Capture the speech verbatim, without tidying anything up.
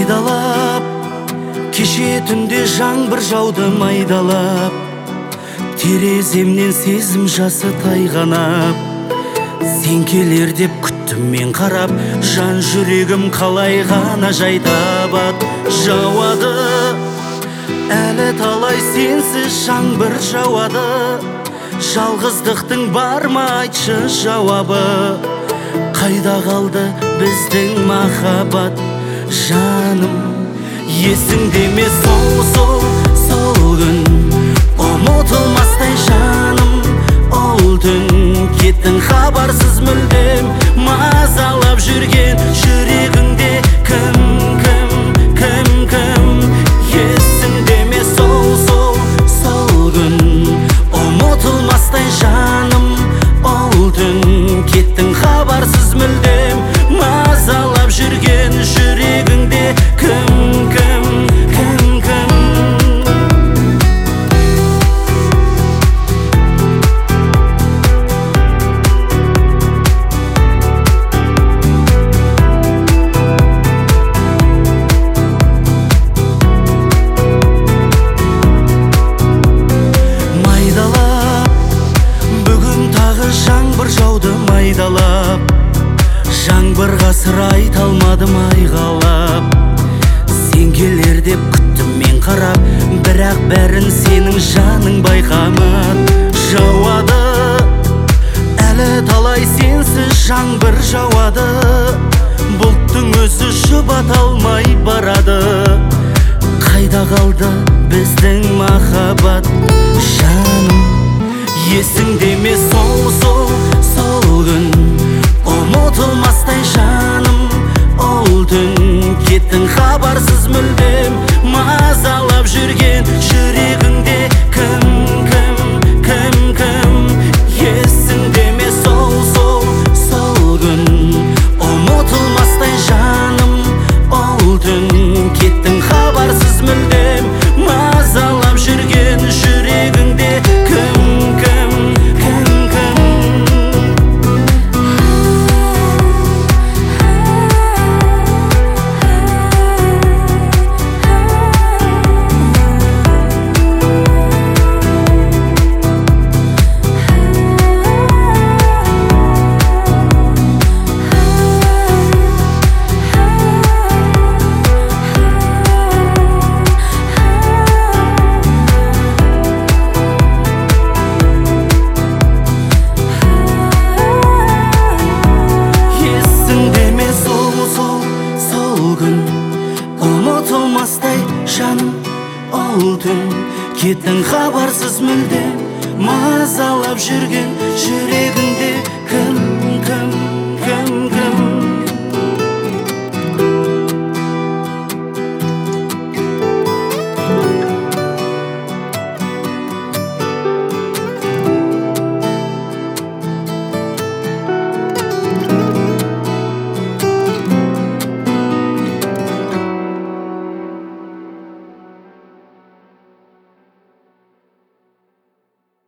Майдалап кеше түнде жаңбыр жауды майдалап, тереземнен сезім жасы тайғанап. Сен келер деп күттім мен қарап, жан жүрегім қалай ғана жай табады. Жауады әлі талай сенсіз жаңбыр жауады, жалғыздықтың бар ма айтшы жауабы. Қайда қалды біздің махаббат жаным? Есіңде ме сол сол сол күн, ұмытылмастай жаным ол түн? Кеттің хабарсыз мүлдем, мазалап жүрген жүрегіңде кім кім кім кім? Есіңде ме сол сол сол күн, ұмытылмастай жаным ол түн? Кеттің хабарсыз мүлдем, мазалап жүрген жүрегіңде кім кім кім кім? Жаңбыр жауды майдалап, жаңбырға сыр айта алмадым айғалап. Сен келер деп күттім мен қарап, бірақ бәрін сенің жаның байқамады. Жауады әлі талай сенсіз жаңбыр жауады, бұлттың өзі жұбата алмай барады. Қайда қалды біздің махаббат жаным? Есіңде ме сол сол сол күн, ұмытылмастай жаным ол түн? Кеттің хабарсыз мүлдем, мазалап жүрген жүрегіңде кім кім кім кім? Есіңде ме сол сол сол күн, ұмытылмастай жаным ол түн? Кеттің хабарсыз мүлдем, мазалап жүрген жүрегіңде кім кім кім кім? Ұмытылмастай жаным ол түн? Кеттің хабарсыз мүлдем, мазалап жүрген жүрегіңде